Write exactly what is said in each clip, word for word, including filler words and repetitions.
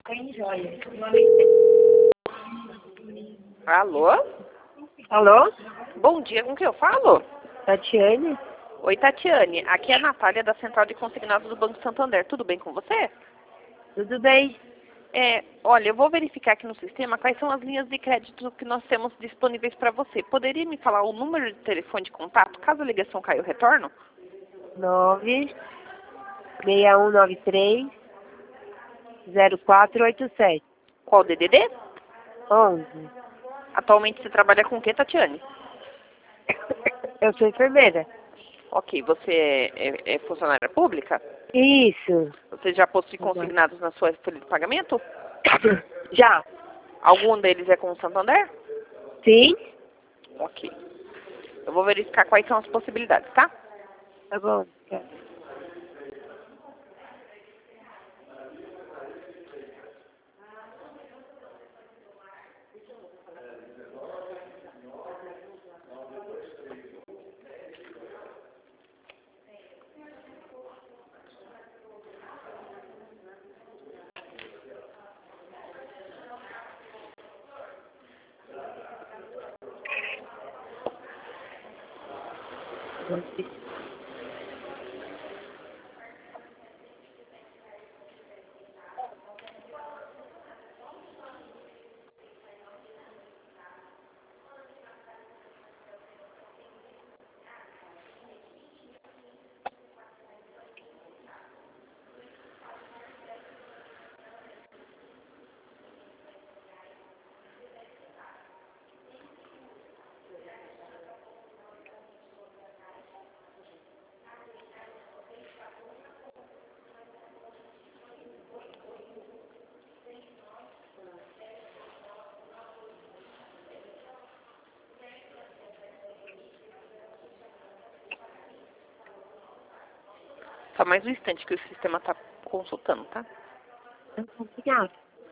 Tem joia. Alô? Alô? Bom dia, com quem eu falo? Tatiane? Oi, Tatiane. Aqui é a Natália da Central de Consignados do Banco Santander. Tudo bem com você? Tudo bem? É, olha, eu vou verificar aqui no sistema quais são as linhas de crédito que nós temos disponíveis para você. Poderia me falar o número de telefone de contato, caso a ligação caia, eu retorno? nove seis um nove três zero quatro oito sete. Qual o D D D? onze. Atualmente você trabalha com o que, Tatiane? Eu sou enfermeira. Ok, você é, é- é funcionária pública? Isso. Você já possui consignados na sua folha de pagamento? Já. Algum deles é com o Santander? Sim? Ok. Eu vou verificar quais são as possibilidades, tá? Tá bom. Só mais um instante que o sistema está consultando, tá? Obrigada.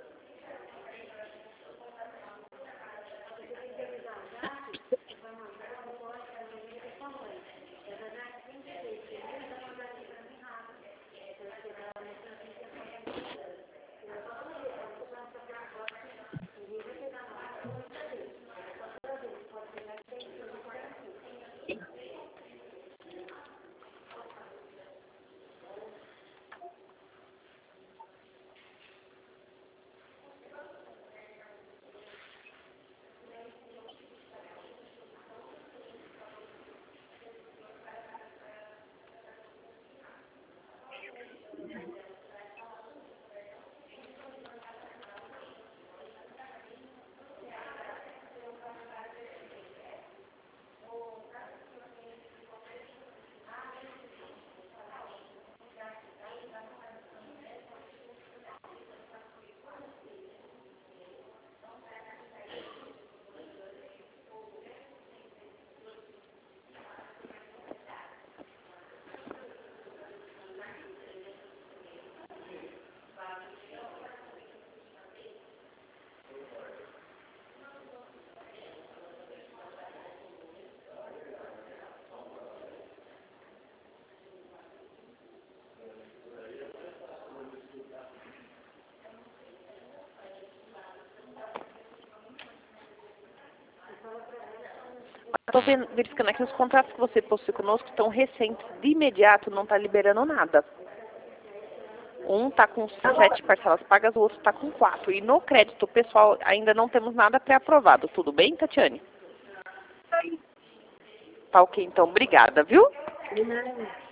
Estou verificando aqui os contratos que você possui conosco estão recentes. De imediato não está liberando nada. Um está com sete parcelas pagas, o outro está com quatro. E no crédito pessoal ainda não temos nada pré-aprovado. Tudo bem, Tatiane? Tá ok, então. Obrigada, viu? De nada.